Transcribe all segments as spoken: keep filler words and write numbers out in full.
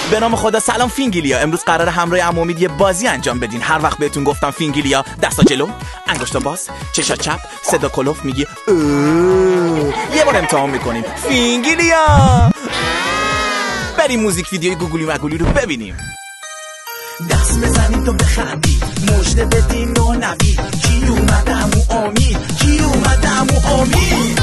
به نام خدا. سلام فینگیلیا، امروز قراره همراه عمو امید یه بازی انجام بدین. هر وقت بهتون گفتم فینگیلیا، دستا جلو، انگشتا باز، چشا چپ، صدا کلوف، میگی یه بار امتحان میکنیم. فینگیلیا. بریم موزیک ویدیوی گوگلی مگولی رو ببینیم. دست بزنید و بخندید، مژده بدین و نوید. کی اومده عمو امید؟ کی اومده عمو امید؟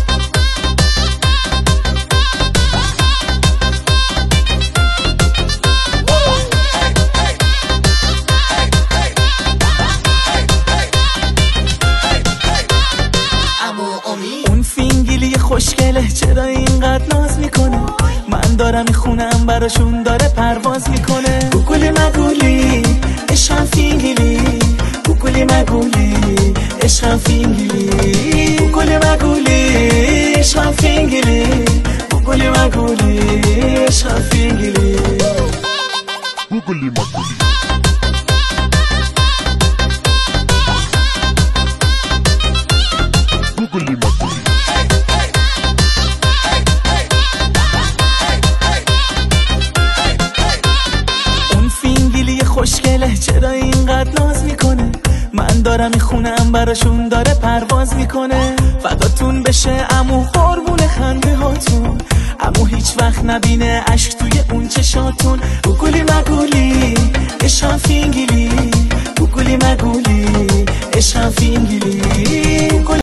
اون فینگیلی خوشگله چرا اینقدر ناز میکنه؟ من دارم میخونم براشون داره پرواز میکنه. گوگلی مگولی عشقم فینگیلی، گوگلی مگولی عشقم فینگیلی، گوگلی مگولی عشقم فینگیلی، گوگلی مگولی عشقم فینگیلی، گوگلی مگولی. اون فینگیلی خوشگله چرا اینقدر ناز میکنه؟ من دارم میخونم براشون داره پرواز میکنه. فداتون بشه عمو قربون خنده هاتون، عمو هیچ وقت نبینه اشک توی اون چشاتون. گوگلی مگولی عشقم فینگیلی، گوگلی مگولی عشقم فینگیلی.